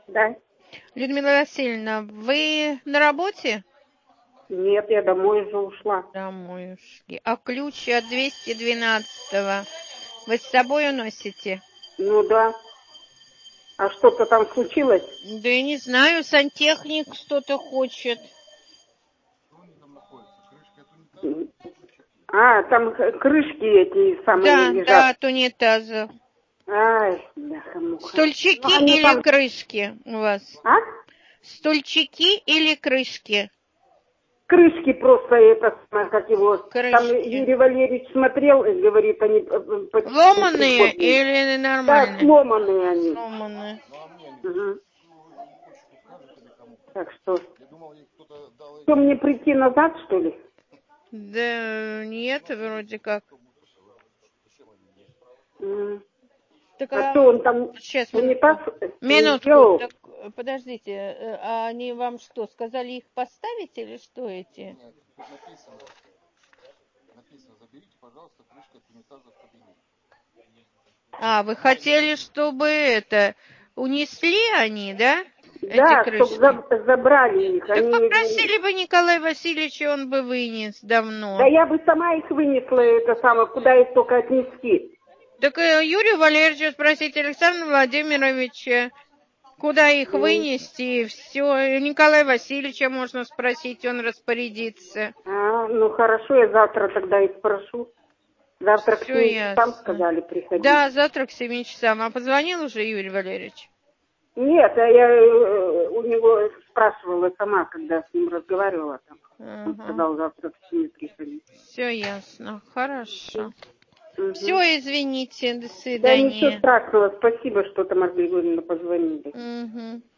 Да. Людмила Васильевна, вы на работе? Нет, я домой уже ушла. Домой ушли. А ключи от 212-го вы с собой уносите? Ну да. А что-то там случилось? Да я не знаю, сантехник что-то хочет. А, там крышки эти самые Да, лежат. от унитаза. Ай, бляха-муха. Стульчики Ну, они или там... крышки у вас? А? Стульчики или крышки? Крышки просто это, как его... Там Крышки. Юрий Валерьевич смотрел и говорит, они... Ломаные или Да, нормальные? сломанные они. Сломанные. Угу. Так что... Что, мне прийти назад, что ли? Да нет, вроде как. Так, А что он там сейчас, унитаз минутку. сделал? Так, подождите, а они вам что, сказали их поставить или что эти? Нет, тут написано, заберите, пожалуйста, крышку от унитаза в кабинет. А, вы хотели, чтобы это унесли они, да? Эти Да, крышки? чтобы забрали их. Так Они... попросили бы Николая Васильевича, он бы вынес давно. Да я бы сама их вынесла, это самое, куда их только отнести. Так Юрия Валерьевича спросить, Александра Владимировича, куда их вынести, и все. Николая Васильевича можно спросить, он распорядится. А, ну хорошо, я завтра тогда их спрошу. Завтра к Все 7 часам ясно. сказали приходить. Да, завтра к 7 часам. А позвонил уже Юрий Валерьевич? Нет, а я у него спрашивала сама, когда с ним разговаривала там. Он сказал завтра к 7 приходить. Все ясно. Хорошо. Угу. Все, извините, до Да ничего свидания. страшного, спасибо, что Тамара Григорьевна позвонили. Угу.